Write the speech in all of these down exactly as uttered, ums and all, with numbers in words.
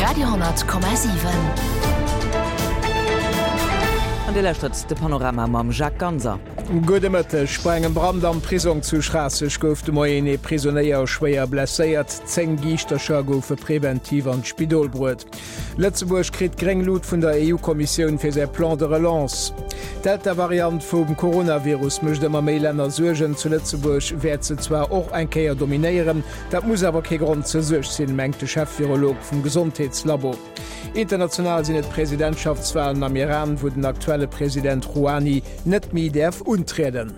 Radio,7,7. An de Lächt de Panorama mam Jacques Ganser. Gudemëtte sprengen Brand am Prisung zu Strasseg gouf de Moien e Prisonéier schwéier blesséiert, zeng Giichtercher goufe präventiv an Spidolbrut. Lettzeburg krit Grenglud vun der E U-Kommissionun fir se Plan de Relance. Delta-Variant vum Coronavirus mëcht dem Méilänner Surgen zu Lettzeburg wär ze zwar och engkeier dominéieren, dat muss awer ke Grund ze sech sinn mengte Chefvirolog vum Gesundheitslabor. International sinn et Präsidentschaftswahlen am Iran, wo den aktuelle Präsident Rouhani net mi derf untreden.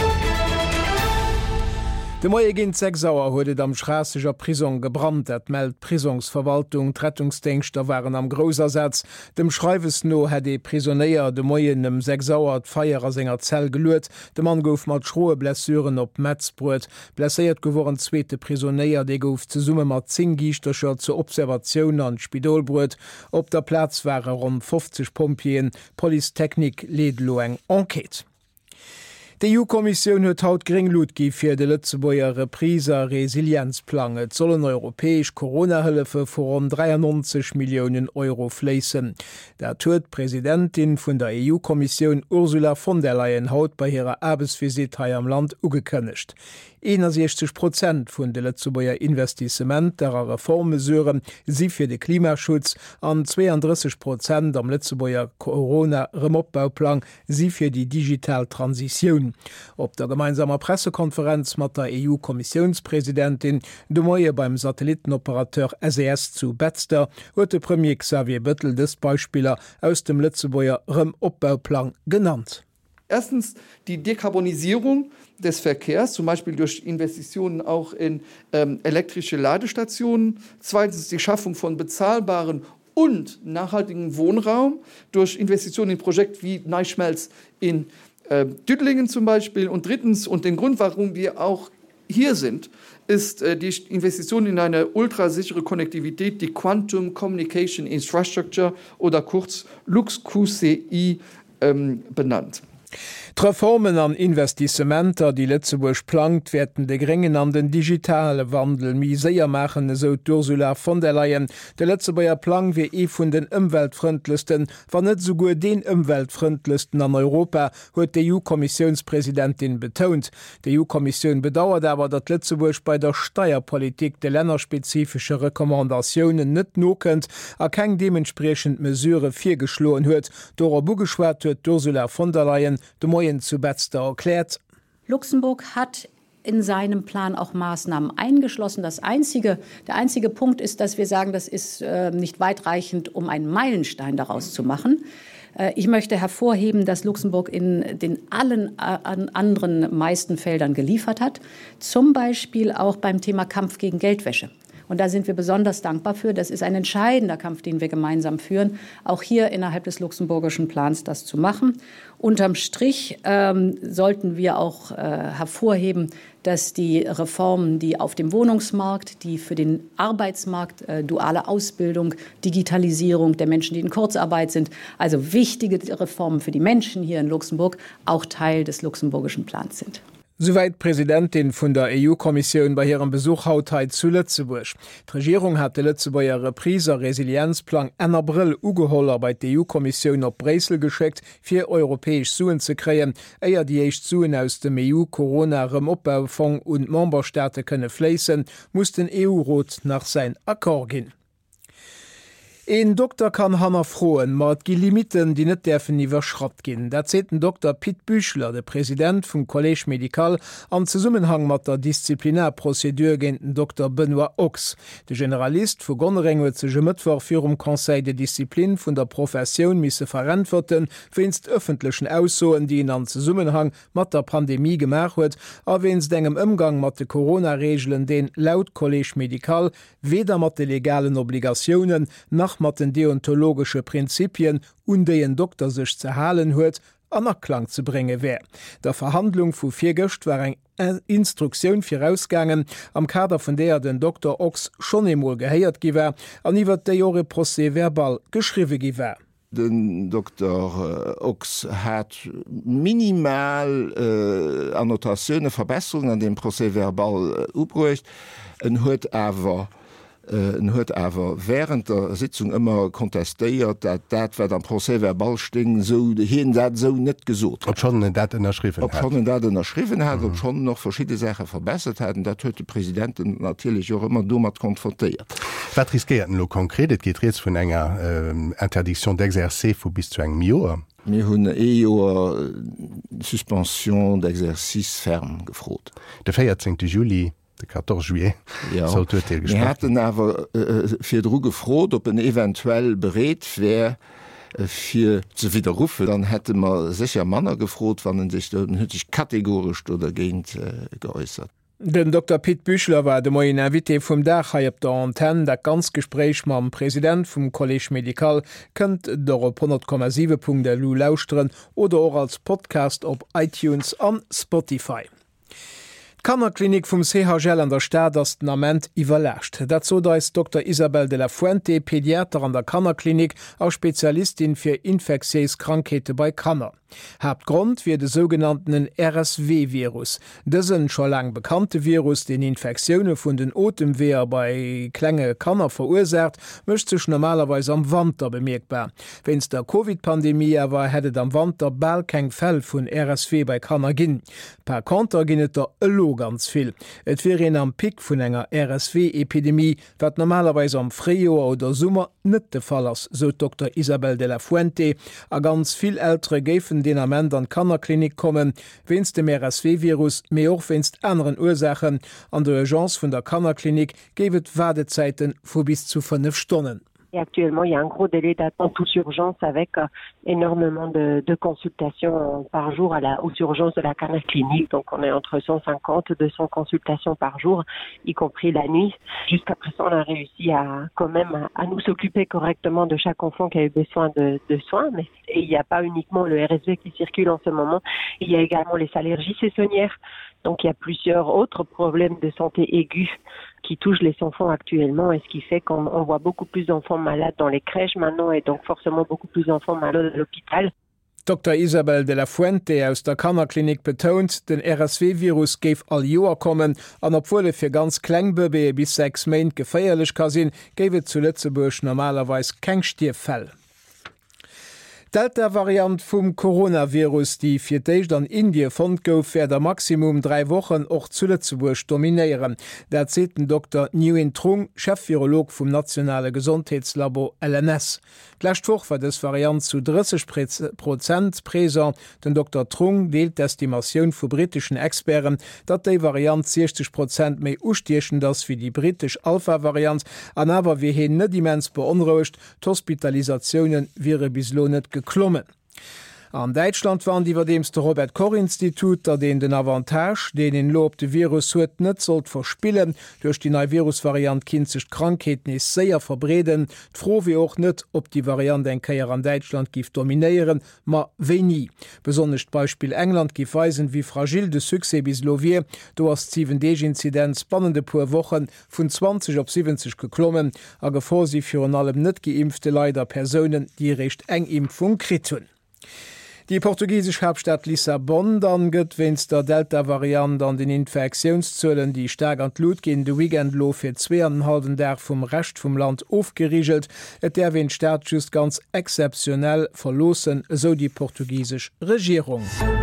De Moie ginint sechs Sauer huet am Straseger Prison gebrannt, et meldt Prisungsverwaltung, Rettungsdenkster waren am Grosersatz. Dem Schreiwes no het de Prisonéier de Moien dem sechs Sauer feierer senger Zell geluet, de Mann gouf mat schroe Blessuren op Metzbrut. Blesséiert geworen zweete Prisonéier, de gouf ze Summe mat Zingichtercher zur Observatioun an Spidolbrut. Op der Platz waren rund fünfzig Pompien, Politechnik Ledlo eng Enquete. Die E U-Kommission huet haut Grenglud gi fir de Lützeburger Repriser Resilienzplan. Et sollen europäesch Corona-Hëllefe vor um dreiundneunzig Millionen Euro fleessen. Der Präsidentin vun der E U-Kommission Ursula von der Leyen haut bei ihrer Arbeitsvisit am Land ugekënnecht. einundsechzig Prozent vun de Lützeburger Investissement derer Reformmesuren sie fir de Klimaschutz an zweiunddreißig Prozent am Lützeburger Corona-Remobbbauplan sie fir die Digitaltransition. Op der gemeinsamer Pressekonferenz mat der E U-Kommissionspräsidentin de Moie beim Satellitenoperateur S E S zu Betzter huet de Premier Xavier Bëttel des Beispieler aus dem Lützeburger Remobbbauplan genannt. Erstens die Dekarbonisierung des Verkehrs, zum Beispiel durch Investitionen auch in ähm, elektrische Ladestationen. Zweitens die Schaffung von bezahlbaren und nachhaltigen Wohnraum durch Investitionen in Projekte wie Neischmelz in äh, Düttlingen zum Beispiel. Und drittens, und den Grund, warum wir auch hier sind, ist äh, die Investition in eine ultrasichere Konnektivität, die Quantum Communication Infrastructure oder kurz L U X Q C I ähm, benannt. Reformen an Investissementer, die Lützeburg plant, werden de geringen an den digitale Wandel miséier machen, so Ursula von der Leyen. Der Lützeburger Plan wie e vun den ëmweltfreundlichsten, war net so gut den ëmweltfreundlichsten an Europa, huet die E U-Kommissionspräsidentin betont. Die E U-Kommission bedauert aber, dat Lützeburg bei der Steuerpolitik de länderspezifische Rekommandationen net nokend, a keng dementsprechend Mesure vier geschloen huet. Dora bugeschwert huet Ursula von der Leyen de Moien zu Betzter erklärt. Luxemburg hat in seinem Plan auch Maßnahmen eingeschlossen. Das einzige, der einzige Punkt ist, dass wir sagen, das ist äh, nicht weitreichend, um einen Meilenstein daraus zu machen. Äh, ich möchte hervorheben, dass Luxemburg in den allen äh, anderen meisten Feldern geliefert hat, zum Beispiel auch beim Thema Kampf gegen Geldwäsche. Und da sind wir besonders dankbar für. Das ist ein entscheidender Kampf, den wir gemeinsam führen, auch hier innerhalb des luxemburgischen Plans das zu machen. Unterm Strich ähm, sollten wir auch äh, hervorheben, dass die Reformen, die auf dem Wohnungsmarkt, die für den Arbeitsmarkt, äh, duale Ausbildung, Digitalisierung der Menschen, die in Kurzarbeit sind, also wichtige Reformen für die Menschen hier in Luxemburg, auch Teil des luxemburgischen Plans sind. Soweit Präsidentin vun der E U-Kommission bei ihrem Besuch hautheit zu Lützeburg. Die Regierung hat de Lützeburger Repriser Resilienzplan en April ugeholler bei der E U-Kommission op Bresel geschickt, fir europäisch Suen zu kreen, eier die echt Suen aus dem E U-Corona-Remobbaufonds und Memberstaate könne fleessen, muss den E U-Rat nach sein Akkord gehen. Ein Doktor kann Hanner frohen, mat gi Limiten, die net derfen iwwerschrott gin. Dat zeten Doktor Piet Büchler, der Präsident vum Collège Medical, am Zusammenhang mat der Disziplinärprozedur genten Doktor Benoit Ochs. De Generalist vu Gonnering huet sege Mëttwoch fir um Conseil de Disziplin vun der Profession misse verantworten, finst öffentlichen Aussoen, die in an Zusammenhang mat der Pandemie gemach huet, a wens engem Umgang mat de Corona-Regeln den laut Collège Medical weder mat de legalen Obligationen nach mat den deontologische Prinzipien und deien Doktor sech zerhalen huet, anerklang zu bringe wär. Der Verhandlung vu vier Göcht war eng Instruktion vorausgangen, am Kader von der den Doktor Ochs schon emol geheiert giwer, aniwwer de Jore Procès verbal geschriwe giwer. Den Doktor Ochs hat minimal äh, Annotationune Verbesserungen an dem Procès verbal äh, ubrucht, en huet awer äh, huet awer während der Sitzung immer kontestéiert, dat dat wer am Procéverbal sting so hin dat so net gesot. Ob schon dat erschriven Ob schon dat erschriven hat, ob schon noch verschiedene Sachen verbessert hat, dat huet de Präsidenten natürlich auch immer dummer konfrontiert. Wat riskierten lo konkret geht jetzt vun enger äh, Interdiction d'exercer vu bis zu eng Joer. mir hunn e Joer Suspension d'exercice ferm gefrot. De feiertzehnten Juli de quatorze juillet ja. Hätten awer äh, fir Dr gefrot, op en eventuell bereet wär äh, fir ze widerrufe, dann hätte man secher Manner gefrot, wann sich huetich kategorisch oder géint äh, geäußert. Den Doktor Piet Büchler war de moien Invité vum Dach ha op der Antenne, dat ganz Gespräch mam Präsident vum College Medikal kënnt der op hundert Komma sieben Punkt der Lu lauschteren oder auch als Podcast op iTunes an Spotify. Kammerklinik vum C H L an der Stadt as den Amment iwwerlächt. Dazu da ist Doktor Isabel de la Fuente, Pädiater an der Kammerklinik, auch Spezialistin fir infektiös Krankheete bei Kammer. Hauptgrund wie de sogenannten R S W-Virus. Dëssen schon lang bekannte Virus, den Infektionune vun den Otemwehr bei Klänge Kanner verursacht, mischt sech normalerweise am Wander bemerkbar. Wenns der Covid-Pandemie war, hättet am Wander ball keng Fell vun R S W bei Kanner ginn. Per Konter ginnet der ëllo ganz viel. Et wäre en am Pik vun enger R S W-Epidemie, wat normalerweise am Frühjahr oder Sommer net de Fall ass, so Doktor Isabel de la Fuente, a ganz viel ältere géfen den Amment an Kannerklinik kommen, wennst dem R S W-Virus mé och wennst anderen Ursachen an der Urgence vun der Kannerklinik gebet Wartezeiten vu bis zu fünf Stunden. Et actuellement, il y a un gros délai d'attente aux urgences avec euh, énormément de, de consultations par jour à la, aux urgences de la carrière clinique. Donc, on est entre cent cinquante et deux cents consultations par jour, y compris la nuit. Jusqu'à présent, on a réussi à quand même à, à nous s'occuper correctement de chaque enfant qui a eu besoin de, de soins. Mais, et il n'y a pas uniquement le R S V qui circule en ce moment, il y a également les allergies saisonnières. Donc, il y a plusieurs autres problèmes de santé aigus qui touchent les enfants actuellement et ce qui fait qu'on on voit beaucoup plus d'enfants malades dans les crèches maintenant et donc forcément beaucoup plus d'enfants malades à l'hôpital. Doktor Isabel de la Fuente aus der Kammerklinik betont, den R S W-Virus geif all Joer kommen, an obwohl fir ganz Klengbebe bis sechs Main geféierlech ka sinn, géwe zu Lützeburg normalerweise keng Stierfäll. Delta-Variant vum Coronavirus, die fir d'éicht an Indie fand gouf, fir der Maximum drei Wochen och zu Lützeburg dominieren. Der zeten Doktor Nguyen Trung, Chefvirolog vum Nationale Gesundheitslabor L N S. Gleichwoch war des Variant zu dreißig Prozent Präser. Den Doktor Trung deelt d'Estimatioun vu britischen Experten, dat déi Variant sechzig Prozent méi ustiechen ass wie die britisch Alpha-Variant, an awer wie hin net immens beunruhigt, d'Hospitalisatiounen wiere bislo net geklommen. An Deutschland waren diewer dems der Robert Koch-Institut, dat den den Avantage, den en Lob de Virus huet net sollt verspillen, durch die neue Virusvariant kinzech Krankheeten is séier verbreden, froh wie auch net, ob die Variant en Keier an Deutschland gif dominieren, ma wei nie. Besonnecht Beispiel England gif weisen wie fragil de Suse bis Lovier, do as sieben D-Inzidenz spannende puer Wochen vun zwanzig op siebzig geklommen, a gevor sie fir an allem net geimpfte Leider Personen, die recht eng Impfung krit hun. Die portugiesische Hauptstadt Lissabon dann gëtt wenns der Delta-Variant an den Infektionszöllen, die stark an Lut gin de Weekendlo fir zweeinhalben der vum Recht vum Land aufgeriegelt, et der wen Staat just ganz exceptionell verlosen, so die portugiesisch Regierung.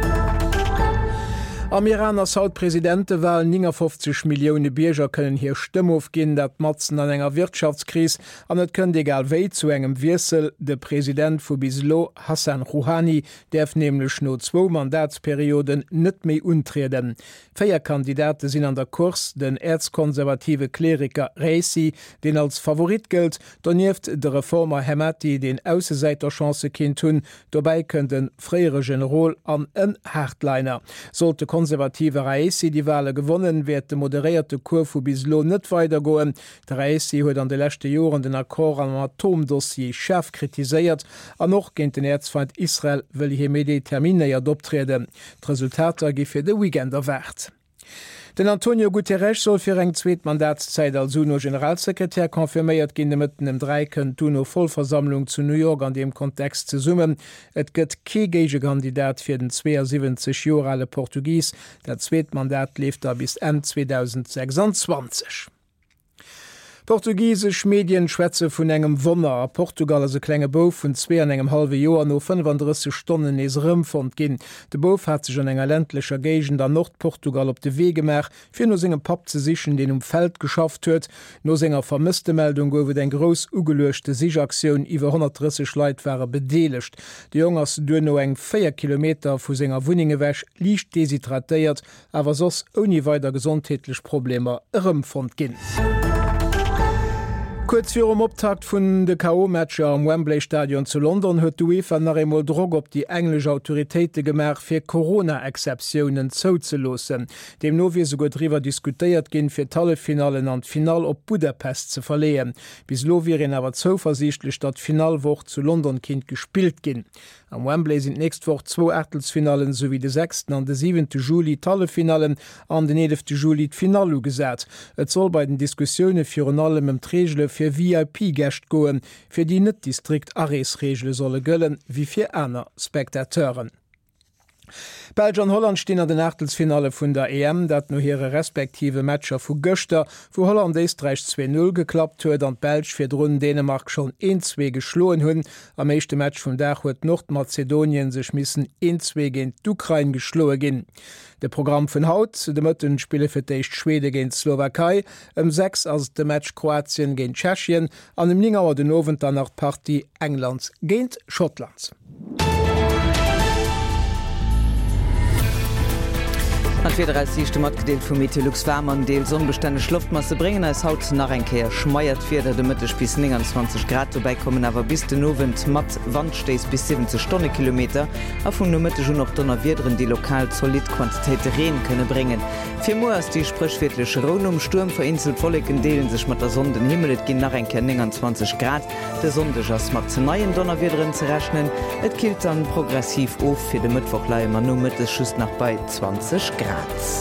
Am Iran als Hautpräsidente waren fünfzig Millionen Bierger können hier Stimme aufgehen, dat Matzen an enger Wirtschaftskrise, an et könnt egal wei zu engem Wirsel, der Präsident vu bislo Hassan Rouhani, derf nämlich nur zwei Mandatsperioden net méi untreten. Vier Kandidate sind an der Kurs, den erzkonservative Kleriker Reisi, den als Favorit gilt, donnieft der Reformer Hemati den Ausseseiterchance kind hun, dabei könnten freiere General an en Hardliner. Sollte konservative Reisi die Wahle gewonnen, wird de moderierte Kurve bislo net weitergoen. Der Reisi huet an de letzte Joren den Akkor am Atomdossier schärf kritisiert, an noch gent den Erzfeind Israel will hier medi Termine adoptreden. D Resultate gi fir de Weekender wert. Den Antonio Guterres soll fir eng zweet Mandatszeit als UNO-Generalsekretär konfirméiert ginn mitten dem Dreiken d'UNO-Vollversammlung zu New York an dem Kontext ze summen. Et gëtt kegéige Kandidat fir den zweiundsiebzig Jorale Portugies. Der zweet Mandat lief da bis Ende zweitausendsechsundzwanzig. Portugiesisch Medienschwätze vun engem Wonner. Portugal as se klenge Bof vun zwee an engem halbe Joer no fünfunddreißig Stunden ees Rëmfond ginn. De Bof hat sech an enger ländlecher Gegent an Nordportugal op de Wegemer fir no segem Pap ze sichen, den um Feld geschafft huet. No senger vermisste Meldung goufet eng gros ugelechte Sichaktiun iwwer hundertdreißig Leiit waren bedeelecht. De Jongers duer no eng vier Kilometer vu senger Wuninge wäch liicht deshydratéiert, awer sos oni weider gesundheitlich Probleme Rëmfond ginn. Kurz für um Optakt vun de K O-Matscher am Wembley-Stadion zu London huet UEFA nach einmal Drog op die englische Autoritäten gemerk fir Corona-Exceptionen zouzelosen. Dem no wie so gut drüber diskutiert gin fir Tallefinalen an Final op Budapest zu verlehen. Bis lo wierin aber zuversichtlich dat Finalwoch zu London kind gespielt gin. Am Wembley sind nächst Woche zwei Achtelfinalen sowie de sechsten an de siebenten Juli Tallefinalen an den elften Juli Finalu gesät. Et soll bei den Diskussionen für allem im Tregelle fir V I P-Gächt goen, fir die net Distrikt Aresregelle solle gëllen wie fir aner Spektateuren. Belgien Holland stehen an den Achtelfinale vun der E M, dat no here respektive Matscher vu Göster, wo Holland Eestreich zwei null geklappt huet an Belg fir runn Dänemark schon een zwei geschloen hunn. Am meeschte Match vum Dach huet Nordmazedonien sech missen een zwei géint d'Ukraine geschloe ginn. De Programm vun Haut de Mëtten spiele fir d'Eicht Schwede géint Slowakei, ëm sechs ass de Match Kroatien géint Tschechien, an dem Lingauer den Nowen an nach Party Englands géint Schottlands. vierunddreißig mat gedeelt vum Meteorlux Wärmer deel sonnbestände Schluftmasse bringen als Haut nach enkeer schmeiert fir de Mitte bis neunundzwanzig Grad vorbeikommen, awer bis den Nowen mat Wandstees bis siebzig Stundenkilometer a vun no Mitte schon noch donner Wirdren die lokal solid Quantität Reen könne bringen. Vier Mo as die sprichwirtliche Ron um Sturm verinselt volleken Deelen sech mat der Sonden himmelet gin nach enkeer neunundzwanzig Grad. Der Sonde ass mat ze neien Donnerwirdren ze rechnen. Et kilt dann progressiv of fir de Mittwochleimer no Mitte schuss nach bei zwanzig Grad.